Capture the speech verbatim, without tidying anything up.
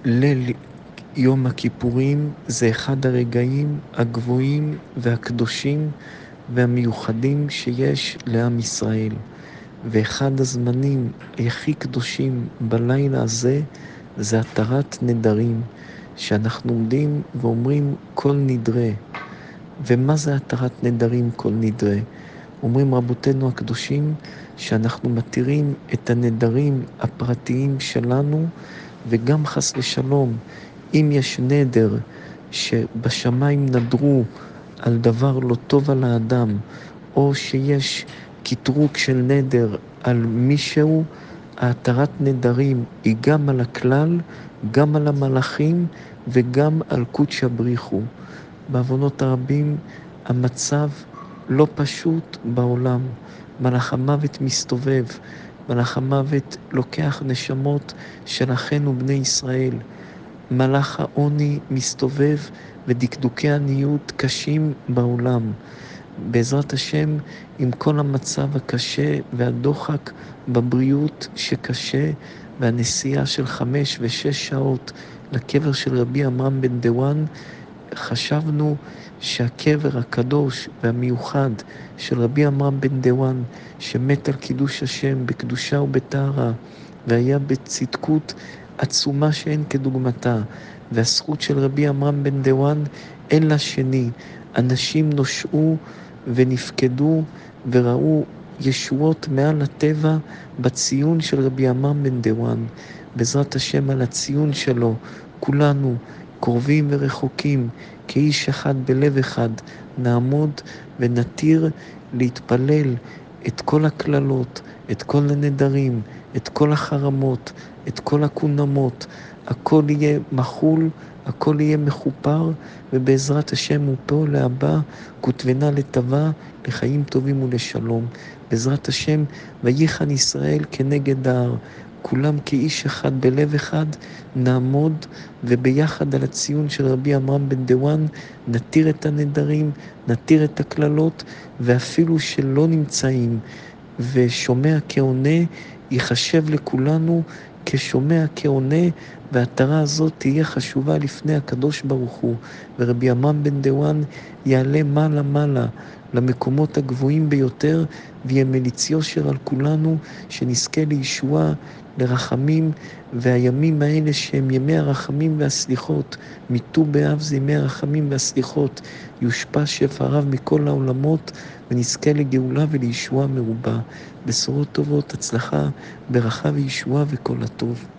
ליל יום הכיפורים זה אחד הרגעים הגבוהים והקדושים והמיוחדים שיש לעם ישראל. ואחד הזמנים הכי קדושים בלילה הזה זה התרת נדרים, שאנחנו עומדים ואומרים כל נדרה. ומה זה התרת נדרים כל נדרה? אומרים רבותינו הקדושים שאנחנו מתירים את הנדרים הפרטיים שלנו, וגם חס ושלום, אם יש נדר שבשמיים נדרו על דבר לא טוב על האדם, או שיש קטרוג של נדר על מישהו, ההתרת נדרים היא גם על הכלל, גם על המלאכים וגם על קודשא בריחו. בעוונות הרבים המצב לא פשוט בעולם. מלאך המוות מסתובב, מלאך המוות לוקח נשמות של אחינו בני ישראל. מלאך העוני מסתובב ודקדוקי עניות קשים בעולם. בעזרת השם, עם כל המצב הקשה והדוחק בבריאות שקשה, והנסיעה של חמש ושש שעות לקבר של רבי עמרם בן דואן, חשבנו שהקבר הקדוש והמיוחד של רבי עמרם בן דואן, שמת על קידוש השם בקדושה ובטהרה, והיה בצדקות עצומה שאין כדוגמתה, והזכות של רבי עמרם בן דואן אין לה שני. אנשים נושעו ונפקדו וראו ישועות מעל הטבע בציון של רבי עמרם בן דואן. בעזרת השם, על הציון שלו כולנו קרובים ורחוקים כאיש אחד בלב אחד נעמוד ונתיר להתפלל את כל הכללות, את כל הנדרים, את כל החרמות, את כל הקונמות. הכל יהיה מחול, הכל יהיה מחופר, ובעזרת השם מפה להבא כותבנה לטובה, לחיים טובים ולשלום. בעזרת השם, ויחן ישראל כנגד ההר. כולם כאיש אחד בלב אחד נעמוד, וביחד על הציון של רבי עמרם בן דואן נתיר את הנדרים, נתיר את הכללות, ואפילו שלא נמצאים ושומע כעונה, יחשב לכולנו כשומע כעונה, והתרה הזאת תהיה חשובה לפני הקדוש ברוך הוא. ורבי עמרם בן דואן יעלה מעלה מעלה למקומות הגבוהים ביותר, ויהיה מליץ יושר על כולנו, שנזכה לישועה, לרחמים, והימים האלה שהם ימי הרחמים והסליחות, מיט"ו באב זה ימי הרחמים והסליחות, יושפע שפע רב מכל העולמות, ונזכה לגאולה ולישועה מרובה. בשורות טובות, הצלחה, ברכה וישועה וכל הטוב.